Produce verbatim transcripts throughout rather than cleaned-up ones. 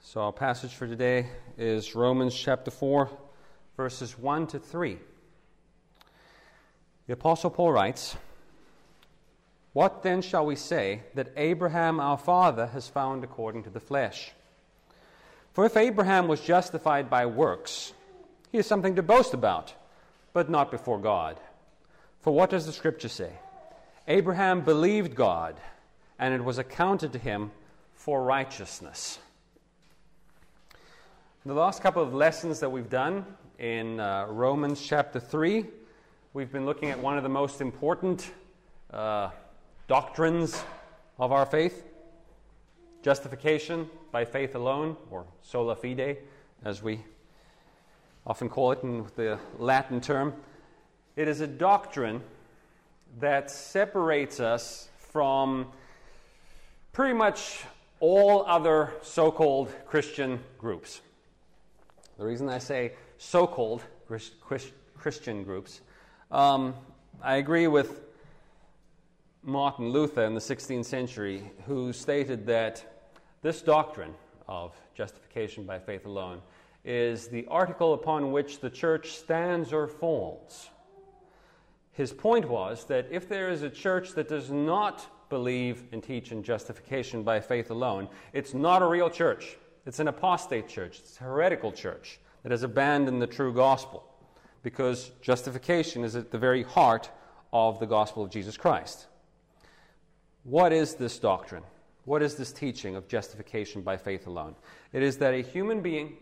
So our passage for today is Romans chapter four, verses one to three. The Apostle Paul writes, "What then shall we say that Abraham our father has found according to the flesh? For if Abraham was justified by works, he has something to boast about, but not before God. For what does the Scripture say? Abraham believed God, and it was accounted to him for righteousness." The last couple of lessons that we've done in uh, Romans chapter three, we've been looking at one of the most important uh, doctrines of our faith, justification by faith alone, or sola fide, as we often call it in the Latin term. It is a doctrine that separates us from pretty much all other so-called Christian groups. The reason I say so-called Christian groups, um, I agree with Martin Luther in the sixteenth century, who stated that this doctrine of justification by faith alone is the article upon which the church stands or falls. His point was that if there is a church that does not believe and teach in justification by faith alone, it's not a real church. It's an apostate church. It's a heretical church that has abandoned the true gospel, because justification is at the very heart of the gospel of Jesus Christ. What is this doctrine? What is this teaching of justification by faith alone? It is that a human being,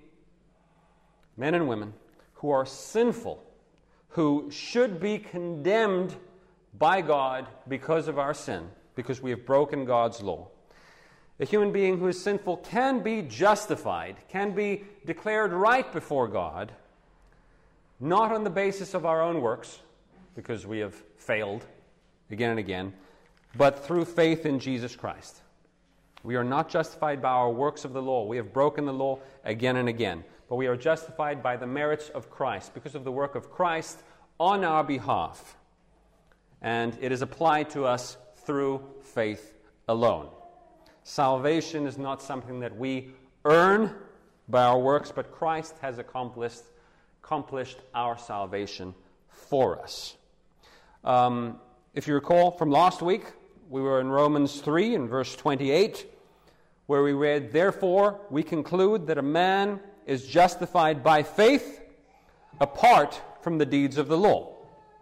men and women, who are sinful, who should be condemned by God because of our sin, because we have broken God's law. A human being who is sinful can be justified, can be declared right before God, not on the basis of our own works, because we have failed again and again, but through faith in Jesus Christ. We are not justified by our works of the law. We have broken the law again and again, but we are justified by the merits of Christ, because of the work of Christ on our behalf. And it is applied to us through faith alone. Salvation is not something that we earn by our works, but Christ has accomplished, accomplished our salvation for us. Um, if you recall from last week, we were in Romans three in verse twenty-eight, where we read, "Therefore we conclude that a man is justified by faith apart from the deeds of the law."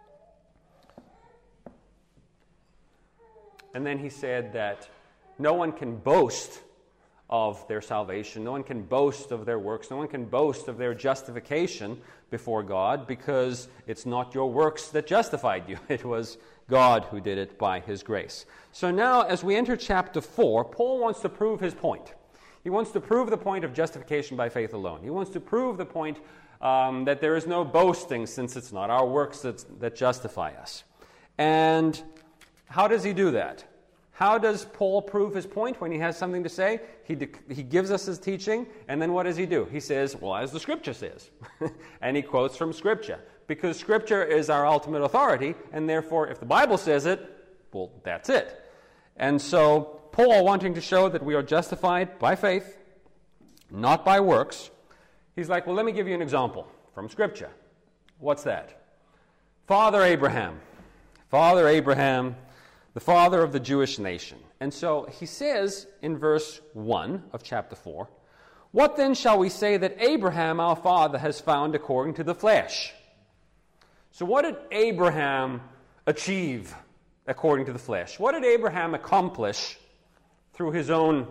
And then he said that no one can boast of their salvation. No one can boast of their works. No one can boast of their justification before God, because it's not your works that justified you. It was God who did it by His grace. So now, as we enter chapter four, Paul wants to prove his point. He wants to prove the point of justification by faith alone. He wants to prove the point um, that there is no boasting, since it's not our works that, that justify us. And how does he do that? How does Paul prove his point when he has something to say? He, de- he gives us his teaching, and then what does he do? He says, well, as the Scripture says. And he quotes from Scripture, because Scripture is our ultimate authority, and therefore, if the Bible says it, well, that's it. And so, Paul, wanting to show that we are justified by faith, not by works, he's like, well, let me give you an example from Scripture. What's that? Father Abraham. Father Abraham, the father of the Jewish nation. And so he says in verse one of chapter four, "What then shall we say that Abraham our father has found according to the flesh?" So what did Abraham achieve according to the flesh? What did Abraham accomplish through his own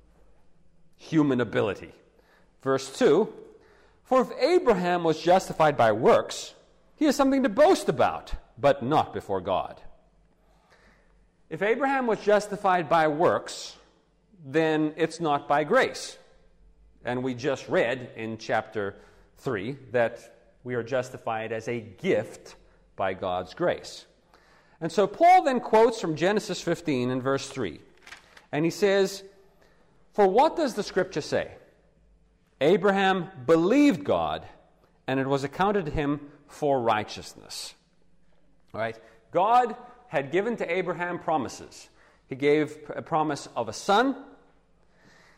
human ability? Verse two, "For if Abraham was justified by works, he has something to boast about, but not before God." If Abraham was justified by works, then it's not by grace. And we just read in chapter three that we are justified as a gift by God's grace. And so Paul then quotes from Genesis fifteen in verse three. And he says, "For what does the Scripture say? Abraham believed God, and it was accounted to him for righteousness." All right? God had given to Abraham promises. He gave a promise of a son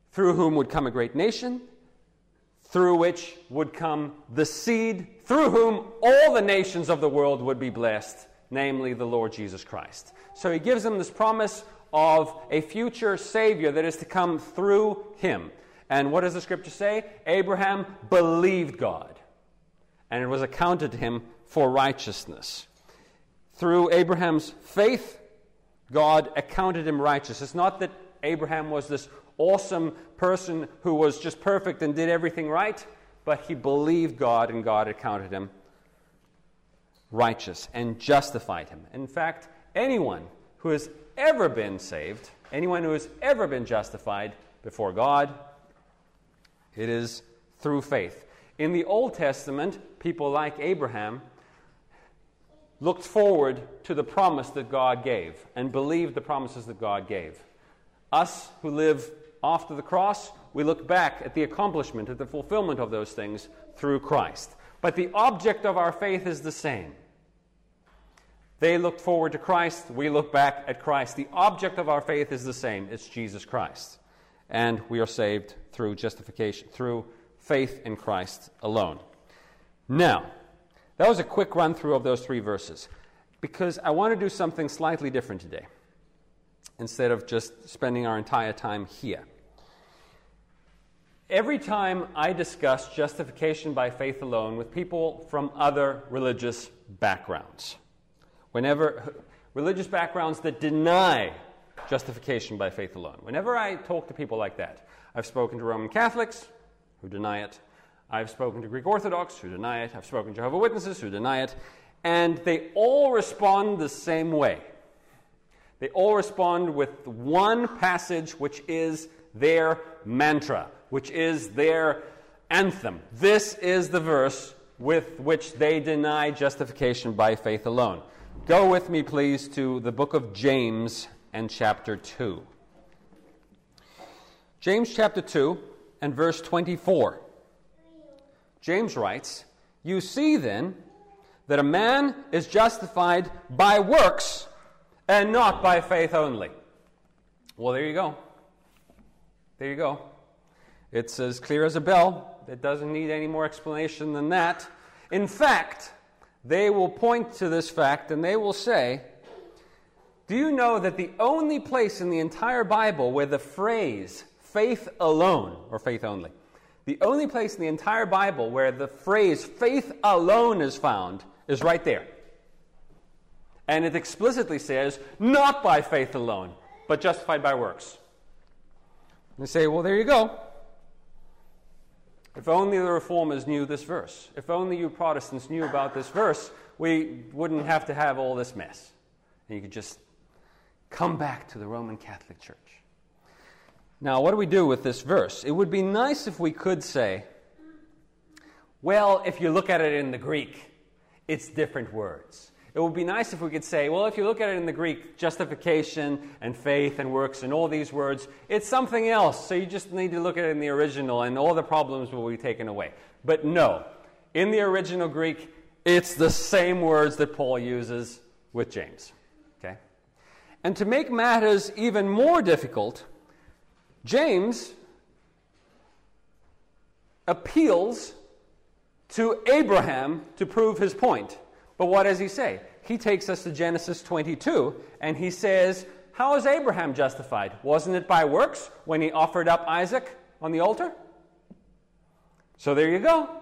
through whom would come a great nation, through which would come the seed, through whom all the nations of the world would be blessed, namely the Lord Jesus Christ. So he gives them this promise of a future Savior that is to come through him. And what does the Scripture say? Abraham believed God, and it was accounted to him for righteousness. Through Abraham's faith, God accounted him righteous. It's not that Abraham was this awesome person who was just perfect and did everything right, but he believed God, and God accounted him righteous and justified him. In fact, anyone who has ever been saved, anyone who has ever been justified before God, it is through faith. In the Old Testament, people like Abraham looked forward to the promise that God gave and believed the promises that God gave. Us who live after the cross, we look back at the accomplishment, at the fulfillment of those things through Christ. But the object of our faith is the same. They looked forward to Christ, we look back at Christ. The object of our faith is the same. It's Jesus Christ. And we are saved through justification, through faith in Christ alone. Now, that was a quick run through of those three verses, because I want to do something slightly different today, instead of just spending our entire time here. Every time I discuss justification by faith alone with people from other religious backgrounds, whenever religious backgrounds that deny justification by faith alone, whenever I talk to people like that, I've spoken to Roman Catholics who deny it, I've spoken to Greek Orthodox who deny it, I've spoken to Jehovah's Witnesses who deny it, and they all respond the same way. They all respond with one passage which is their mantra, which is their anthem. This is the verse with which they deny justification by faith alone. Go with me, please, to the book of James and chapter two. James chapter two and verse twenty-four. James writes, "You see then that a man is justified by works and not by faith only." Well, there you go. There you go. It's as clear as a bell. It doesn't need any more explanation than that. In fact, they will point to this fact and they will say, do you know that the only place in the entire Bible where the phrase faith alone, or faith only, the only place in the entire Bible where the phrase faith alone is found is right there. And it explicitly says, not by faith alone, but justified by works. And they say, well, there you go. If only the Reformers knew this verse. If only you Protestants knew about this verse, we wouldn't have to have all this mess. And you could just come back to the Roman Catholic Church. Now, what do we do with this verse? It would be nice if we could say, well, if you look at it in the Greek, it's different words. It would be nice if we could say, well, if you look at it in the Greek, justification and faith and works and all these words, it's something else. So you just need to look at it in the original and all the problems will be taken away. But no, in the original Greek, it's the same words that Paul uses with James. Okay? And to make matters even more difficult, James appeals to Abraham to prove his point. But what does he say? He takes us to Genesis twenty-two, and he says, how is Abraham justified? Wasn't it by works when he offered up Isaac on the altar? So there you go.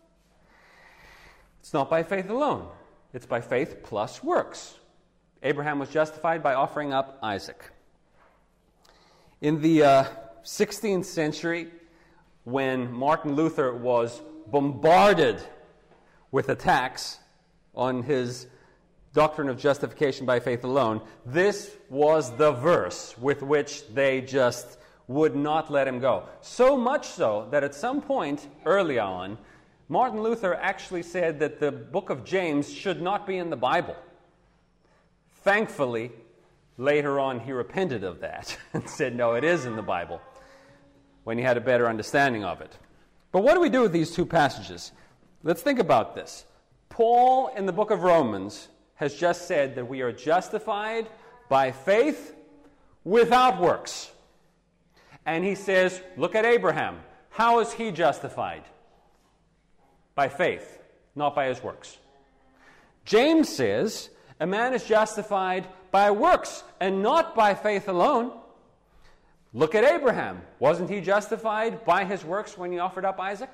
It's not by faith alone. It's by faith plus works. Abraham was justified by offering up Isaac. In the uh, sixteenth century, when Martin Luther was bombarded with attacks on his doctrine of justification by faith alone, this was the verse with which they just would not let him go. So much so that at some point early on, Martin Luther actually said that the book of James should not be in the Bible. Thankfully, later on he repented of that and said, no, it is in the Bible, when he had a better understanding of it. But what do we do with these two passages? Let's think about this. Paul, in the book of Romans, has just said that we are justified by faith without works. And he says, look at Abraham. How is he justified? By faith, not by his works. James says, a man is justified by works and not by faith alone. Look at Abraham. Wasn't he justified by his works when he offered up Isaac?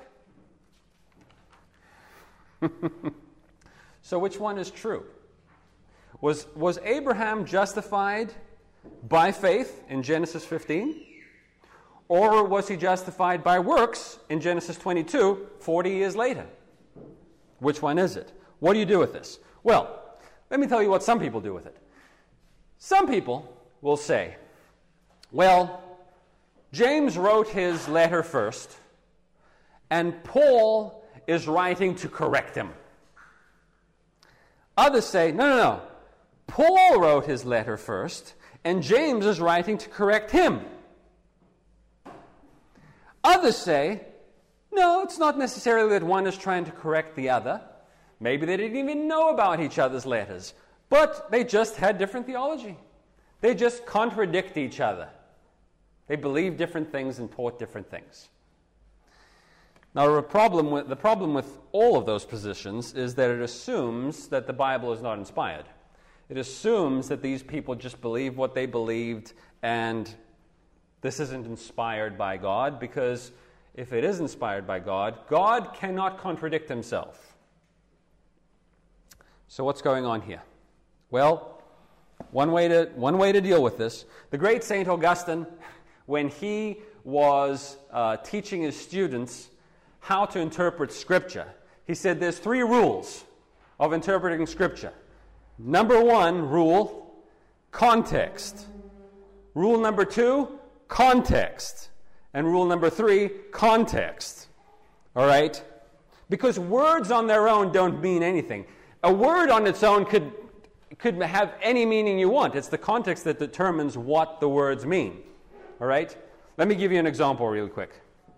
So which one is true? Was, was Abraham justified by faith in Genesis fifteen? Or was he justified by works in Genesis twenty-two, forty years later? Which one is it? What do you do with this? Well, let me tell you what some people do with it. Some people will say, well, James wrote his letter first, and Paul is writing to correct him. Others say, no, no, no. Paul wrote his letter first, and James is writing to correct him. Others say, no, it's not necessarily that one is trying to correct the other. Maybe they didn't even know about each other's letters, but they just had different theology. They just contradict each other. They believe different things and taught different things. Now, the problem with, the problem with all of those positions is that it assumes that the Bible is not inspired. It assumes that these people just believe what they believed, and this isn't inspired by God, because if it is inspired by God, God cannot contradict himself. So what's going on here? Well, one way to, one way to deal with this, the great Saint Augustine, when he was uh, teaching his students how to interpret Scripture, he said there's three rules of interpreting Scripture. Number one rule, context. Rule number two, context. And rule number three, context. All right? Because words on their own don't mean anything. A word on its own could, could have any meaning you want. It's the context that determines what the words mean. All right? Let me give you an example really quick.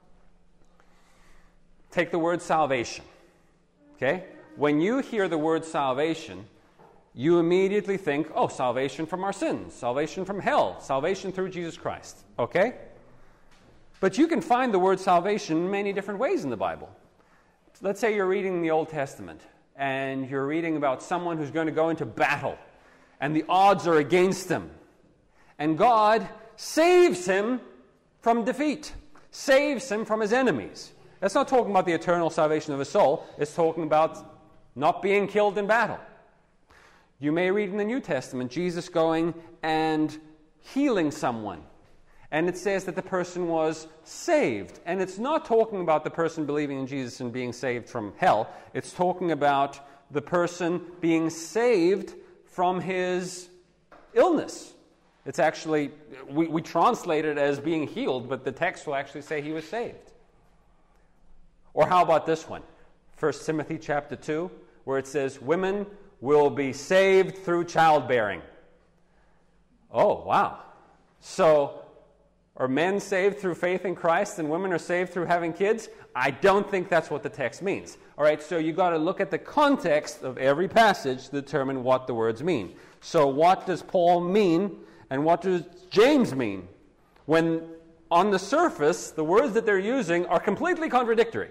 Take the word salvation. Okay? When you hear the word salvation, you immediately think, oh, salvation from our sins, salvation from hell, salvation through Jesus Christ. Okay? But you can find the word salvation in many different ways in the Bible. Let's say you're reading the Old Testament, and you're reading about someone who's going to go into battle, and the odds are against him. And God saves him from defeat, saves him from his enemies. That's not talking about the eternal salvation of his soul. It's talking about not being killed in battle. You may read in the New Testament Jesus going and healing someone. And it says that the person was saved. And it's not talking about the person believing in Jesus and being saved from hell. It's talking about the person being saved from his illness. It's actually, we, we translate it as being healed, but the text will actually say he was saved. Or how about this one? First Timothy chapter two, where it says, women will be saved through childbearing. Oh, wow. So, are men saved through faith in Christ and women are saved through having kids? I don't think that's what the text means. All right, so you've got to look at the context of every passage to determine what the words mean. So what does Paul mean and what does James mean? When on the surface, the words that they're using are completely contradictory.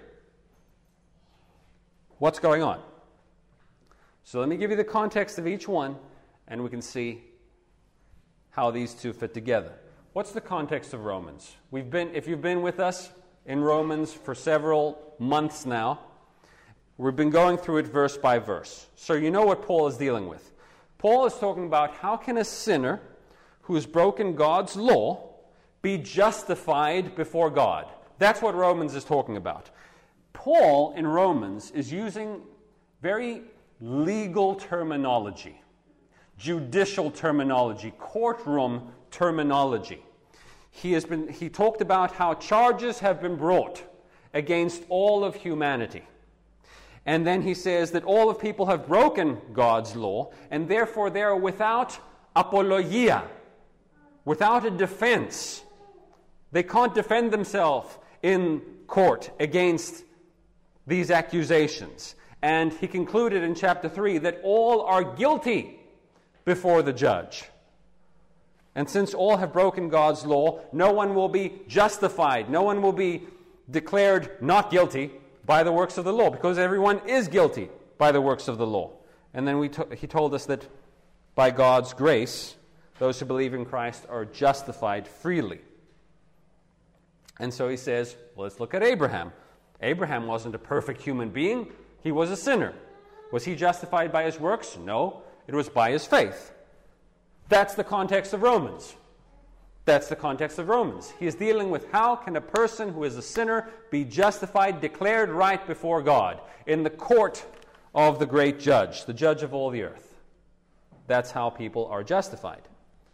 What's going on? So let me give you the context of each one, and we can see how these two fit together. What's the context of Romans? We've been, if you've been with us in Romans for several months now, we've been going through it verse by verse. So you know what Paul is dealing with. Paul is talking about how can a sinner who has broken God's law be justified before God. That's what Romans is talking about. Paul in Romans is using very legal terminology, judicial terminology, courtroom terminology. He has been he talked about how charges have been brought against all of humanity. And then he says that all of people have broken God's law, and therefore they are without apologia, without a defense. They can't defend themselves in court against these accusations. And he concluded in chapter three that all are guilty before the judge. And since all have broken God's law, no one will be justified. No one will be declared not guilty by the works of the law, because everyone is guilty by the works of the law. And then we to- he told us that by God's grace, those who believe in Christ are justified freely. And so he says, well, let's look at Abraham. Abraham wasn't a perfect human being. He was a sinner. Was he justified by his works? No, it was by his faith. That's the context of Romans. That's the context of Romans. He is dealing with how can a person who is a sinner be justified, declared right before God in the court of the great judge, the judge of all the earth. That's how people are justified.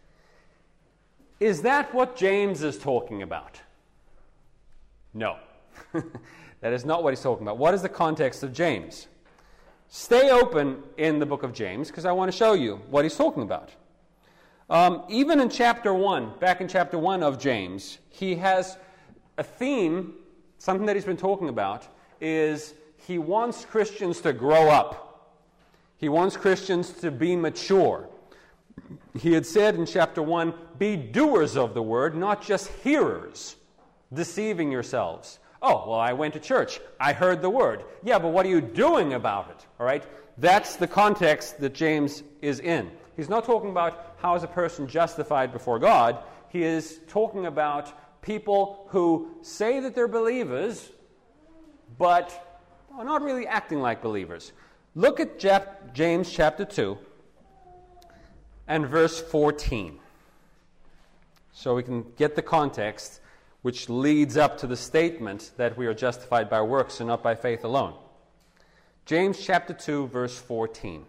Is that what James is talking about? No. That is not what he's talking about. What is the context of James? Stay open in the book of James, because I want to show you what he's talking about. Um, even in chapter one, back in chapter one of James, he has a theme, something that he's been talking about, is he wants Christians to grow up. He wants Christians to be mature. He had said in chapter one, be doers of the word, not just hearers, deceiving yourselves. Oh, well, I went to church. I heard the word. Yeah, but what are you doing about it? All right? That's the context that James is in. He's not talking about how is a person justified before God. He is talking about people who say that they're believers, but are not really acting like believers. Look at Jap- James chapter two and verse fourteen. So we can get the context which leads up to the statement that we are justified by works and not by faith alone. James chapter two, verse fourteen.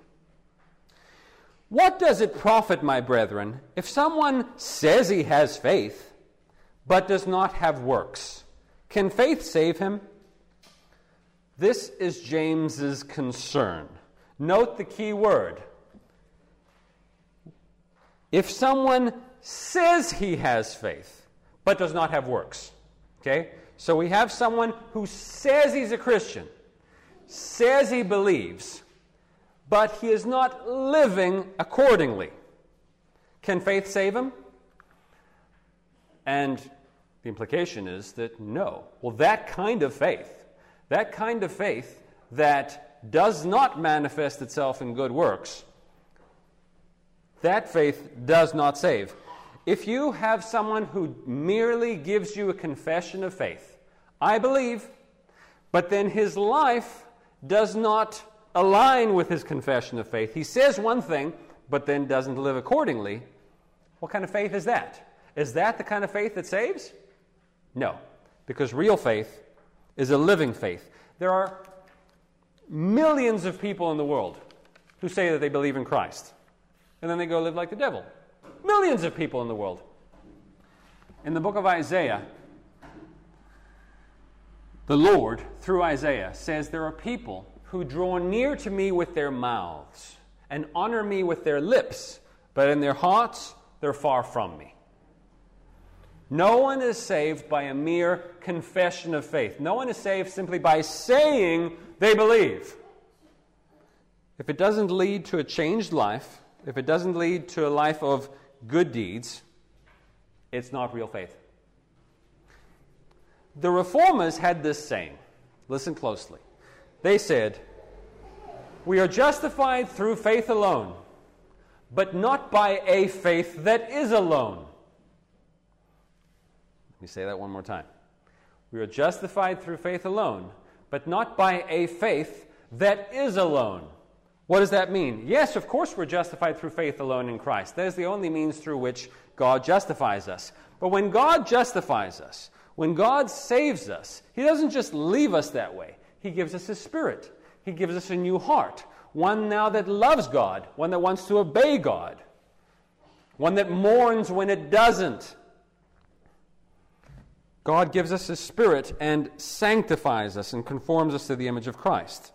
What does it profit, my brethren, if someone says he has faith, but does not have works? Can faith save him? This is James's concern. Note the key word. If someone says he has faith, but does not have works. Okay? So we have someone who says he's a Christian, says he believes, but he is not living accordingly. Can faith save him? And the implication is that no. Well, that kind of faith, that kind of faith that does not manifest itself in good works, that faith does not save. If you have someone who merely gives you a confession of faith, I believe, but then his life does not align with his confession of faith. He says one thing, but then doesn't live accordingly. What kind of faith is that? Is that the kind of faith that saves? No, because real faith is a living faith. There are millions of people in the world who say that they believe in Christ, and then they go live like the devil. Millions of people in the world. In the book of Isaiah, the Lord, through Isaiah, says there are people who draw near to me with their mouths and honor me with their lips, but in their hearts they're far from me. No one is saved by a mere confession of faith. No one is saved simply by saying they believe. If it doesn't lead to a changed life, if it doesn't lead to a life of good deeds, it's not real faith. The Reformers had this saying. Listen closely. They said, we are justified through faith alone, but not by a faith that is alone. Let me say that one more time. We are justified through faith alone, but not by a faith that is alone. What does that mean? Yes, of course we're justified through faith alone in Christ. That is the only means through which God justifies us. But when God justifies us, when God saves us, He doesn't just leave us that way. He gives us His Spirit. He gives us a new heart, one now that loves God, one that wants to obey God, one that mourns when it doesn't. God gives us His Spirit and sanctifies us and conforms us to the image of Christ.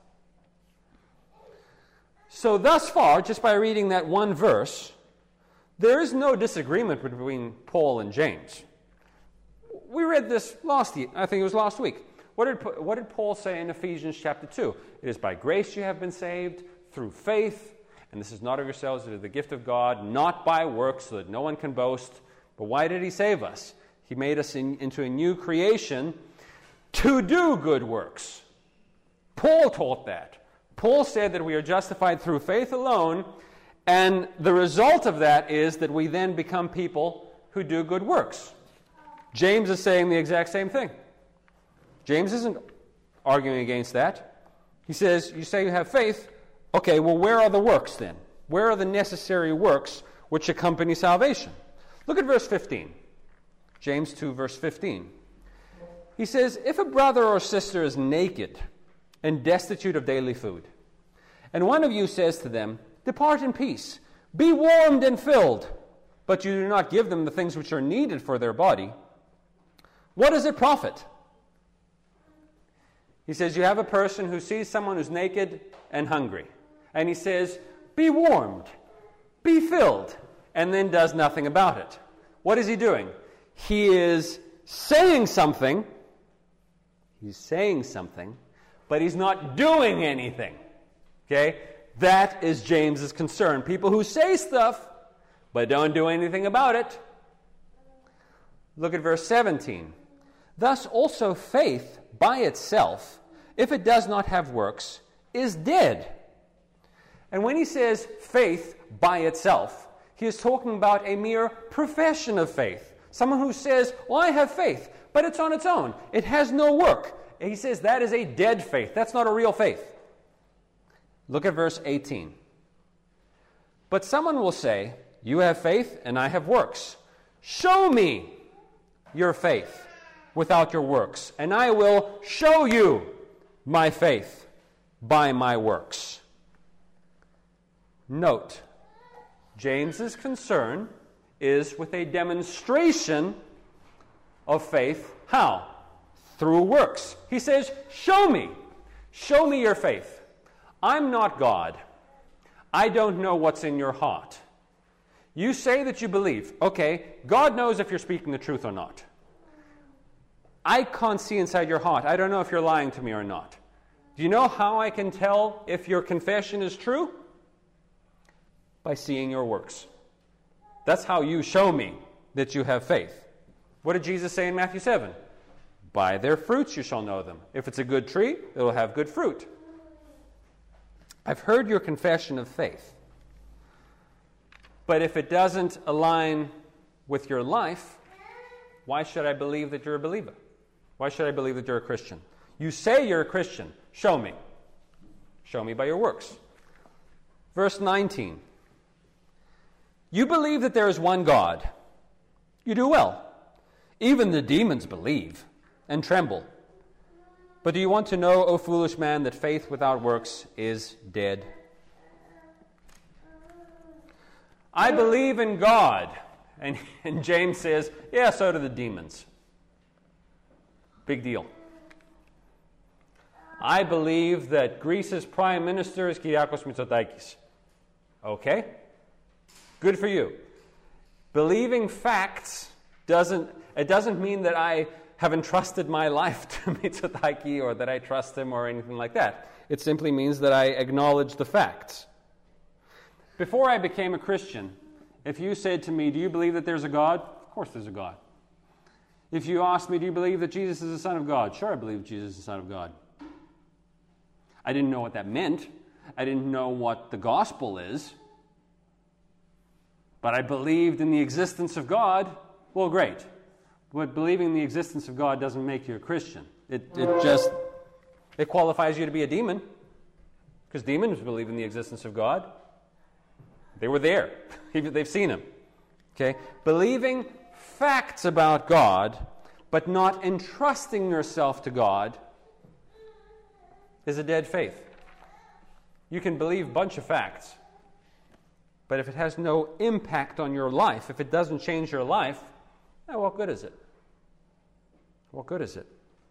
So thus far, just by reading that one verse, there is no disagreement between Paul and James. We read this last year, I think it was last week. What did, what did Paul say in Ephesians chapter two? It is by grace you have been saved, through faith, And this is not of yourselves, it is the gift of God, not by works, so that no one can boast. But why did he save us? He made us in, into a new creation to do good works. Paul taught that. Paul said that we are justified through faith alone, and the result of that is that we then become people who do good works. James is saying the exact same thing. James isn't arguing against that. He says, you say you have faith. Okay, well, where are the works then? Where are the necessary works which accompany salvation? Look at verse fifteen. James two, verse fifteen. He says, if a brother or sister is naked and destitute of daily food, and one of you says to them, depart in peace, be warmed and filled, but you do not give them the things which are needed for their body, what does it profit? He says, you have a person who sees someone who's naked and hungry, and he says, be warmed, be filled, and then does nothing about it. What is he doing? He is saying something, he's saying something, but he's not doing anything. Okay? That is James's concern. People who say stuff, but don't do anything about it. Look at verse seventeen. Thus also faith by itself, if it does not have works, is dead. And when he says faith by itself, he is talking about a mere profession of faith. Someone who says, well, I have faith, but it's on its own. It has no work. And he says that is a dead faith. That's not a real faith. Look at verse eighteen. But someone will say, you have faith and I have works. Show me your faith without your works, and I will show you my faith by my works. Note, James's concern is with a demonstration of faith. How? Through works. He says, show me. Show me your faith. I'm not God. I don't know what's in your heart. You say that you believe. Okay, God knows if you're speaking the truth or not. I can't see inside your heart. I don't know if you're lying to me or not. Do you know how I can tell if your confession is true? By seeing your works. That's how you show me that you have faith. What did Jesus say in Matthew seven? By their fruits you shall know them. If it's a good tree, it will have good fruit. I've heard your confession of faith. But if it doesn't align with your life, why should I believe that you're a believer? Why should I believe that you're a Christian? You say you're a Christian. Show me. Show me by your works. Verse nineteen. You believe that there is one God. You do well. Even the demons believe and tremble. But do you want to know, O foolish man, that faith without works is dead? I believe in God. And, and James says, yeah, so do the demons. Big deal. I believe that Greece's prime minister is Kyriakos Mitsotakis. Okay? Good for you. Believing facts doesn't, it doesn't mean that I have entrusted my life to Mitsotakis or that I trust him or anything like that. It simply means that I acknowledge the facts. Before I became a Christian, if you said to me, do you believe that there's a God? Of course there's a God. If you asked me, do you believe that Jesus is the Son of God? Sure, I believe Jesus is the Son of God. I didn't know what that meant. I didn't know what the gospel is. But I believed in the existence of God. Well, great. But believing in the existence of God doesn't make you a Christian. It, it just, it qualifies you to be a demon. Because demons believe in the existence of God. They were there. They've seen him. Okay? Believing facts about God, but not entrusting yourself to God, is a dead faith. You can believe a bunch of facts, but if it has no impact on your life, if it doesn't change your life, eh, what good is it? What good is it?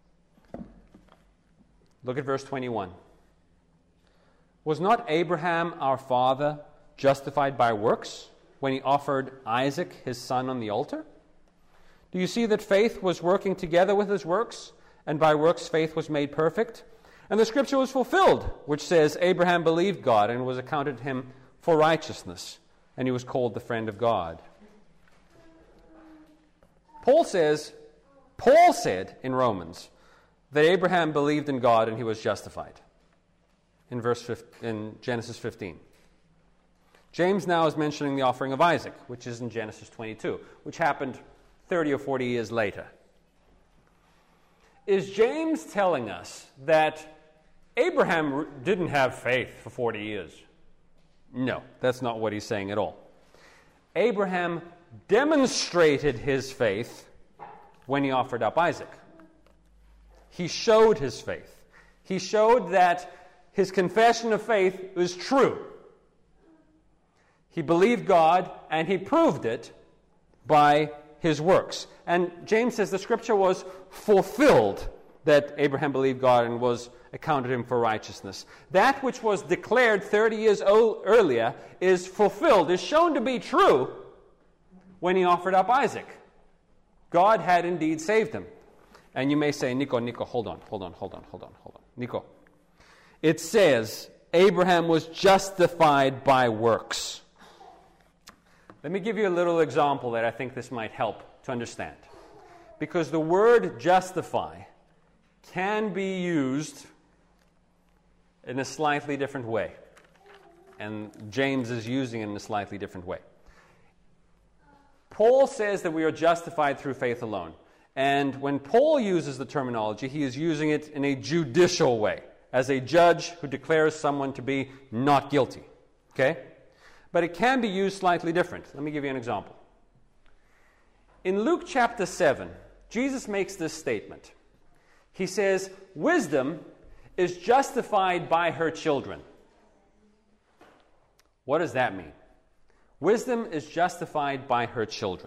Look at verse twenty-one. Was not Abraham our father justified by works when he offered Isaac his son on the altar? Do you see that faith was working together with his works, and by works faith was made perfect? And the scripture was fulfilled, which says, Abraham believed God, and it was accounted him for righteousness, and he was called the friend of God. Paul says, Paul said in Romans that Abraham believed in God and he was justified. In verse fifteen, in Genesis fifteen. James now is mentioning the offering of Isaac, which is in Genesis twenty-two, which happened thirty or forty years later. Is James telling us that Abraham didn't have faith for forty years? No, that's not what he's saying at all. Abraham demonstrated his faith when he offered up Isaac. He showed his faith. He showed that his confession of faith was true. He believed God, and he proved it by his works. And James says the scripture was fulfilled, that Abraham believed God and was accounted him for righteousness. That which was declared thirty years earlier is fulfilled, is shown to be true when he offered up Isaac. God had indeed saved him. And you may say, Nico, Nico, hold on, hold on, hold on, hold on, hold on. Nico, it says Abraham was justified by works. Let me give you a little example that I think this might help to understand. Because the word justify can be used in a slightly different way. And James is using it in a slightly different way. Paul says that we are justified through faith alone. And when Paul uses the terminology, he is using it in a judicial way, as a judge who declares someone to be not guilty. Okay? But it can be used slightly different. Let me give you an example. In Luke chapter seven, Jesus makes this statement. He says, wisdom is justified by her children. What does that mean? Wisdom is justified by her children.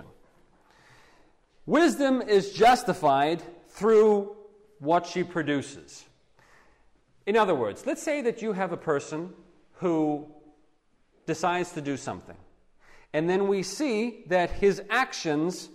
Wisdom is justified through what she produces. In other words, let's say that you have a person who decides to do something, and then we see that his actions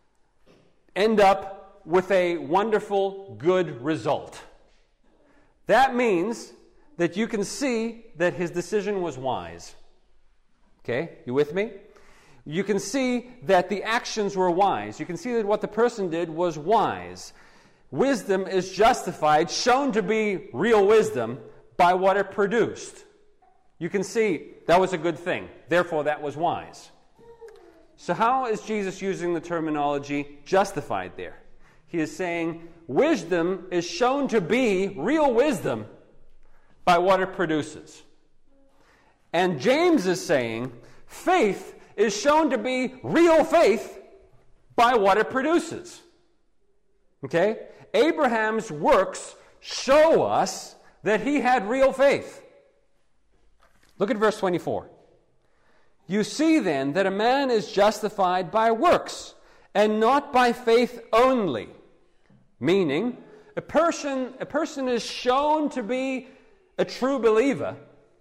end up with a wonderful, good result. That means that you can see that his decision was wise. Okay, you with me? You can see that the actions were wise. You can see that what the person did was wise. Wisdom is justified, shown to be real wisdom, by what it produced. You can see that was a good thing. Therefore, that was wise. So how is Jesus using the terminology justified there? He is saying wisdom is shown to be real wisdom by what it produces. And James is saying faith is shown to be real faith by what it produces. Okay? Abraham's works show us that he had real faith. Look at verse twenty-four. You see then that a man is justified by works and not by faith only. Meaning, a person, a person is shown to be a true believer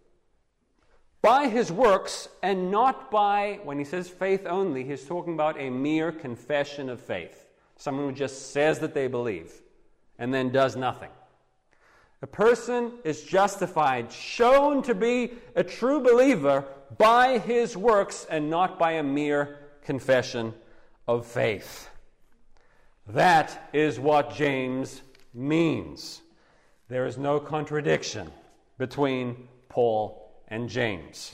by his works and not by, when he says faith only, he's talking about a mere confession of faith. Someone who just says that they believe and then does nothing. A person is justified, shown to be a true believer by his works and not by a mere confession of faith. That is what James means. There is no contradiction between Paul and James.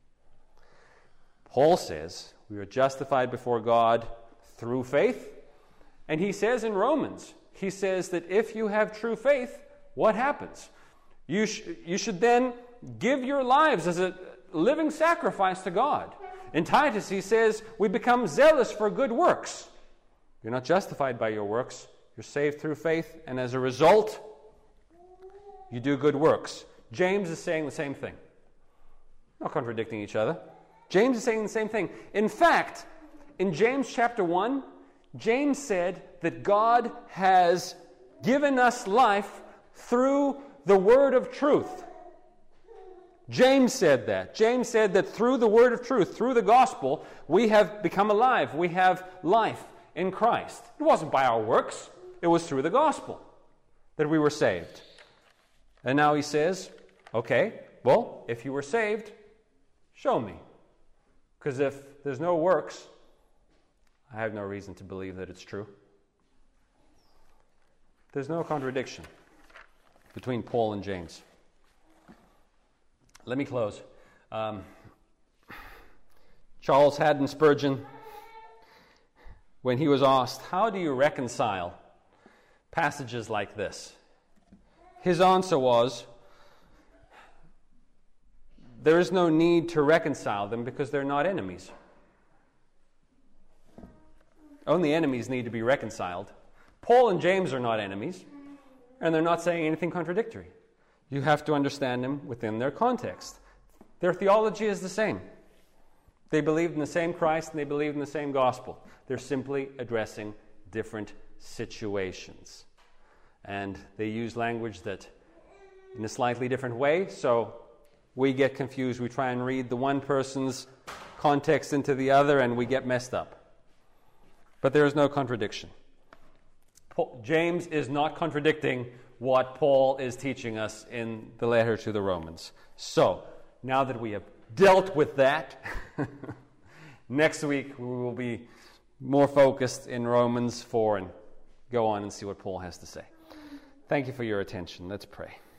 Paul says we are justified before God through faith. And he says in Romans, he says that if you have true faith, what happens? You, sh- you should then give your lives as a living sacrifice to God. In Titus, he says, we become zealous for good works. You're not justified by your works. You're saved through faith, and as a result, you do good works. James is saying the same thing. Not contradicting each other. James is saying the same thing. In fact, in James chapter one, James said that God has given us life through the word of truth. James said that. James said that through the word of truth, through the gospel, we have become alive. We have life in Christ. It wasn't by our works. It was through the gospel that we were saved. And now he says, okay, well, if you were saved, Show me. Because if there's no works, I have no reason to believe that it's true. There's no contradiction between Paul and James. Let me close. Um, Charles Haddon Spurgeon, when he was asked, how do you reconcile passages like this? His answer was, there is no need to reconcile them because they're not enemies. Only enemies need to be reconciled. Paul and James are not enemies, and they're not saying anything contradictory. You have to understand them within their context. Their theology is the same. They believed in the same Christ and they believed in the same gospel. They're simply addressing different situations. And they use language that in a slightly different way, so we get confused. We try and read the one person's context into the other and we get messed up. But there is no contradiction. Paul, James is not contradicting what Paul is teaching us in the letter to the Romans. So, now that we have dealt with that, next week we will be more focused in Romans four and go on and see what Paul has to say. Thank you for your attention. Let's pray.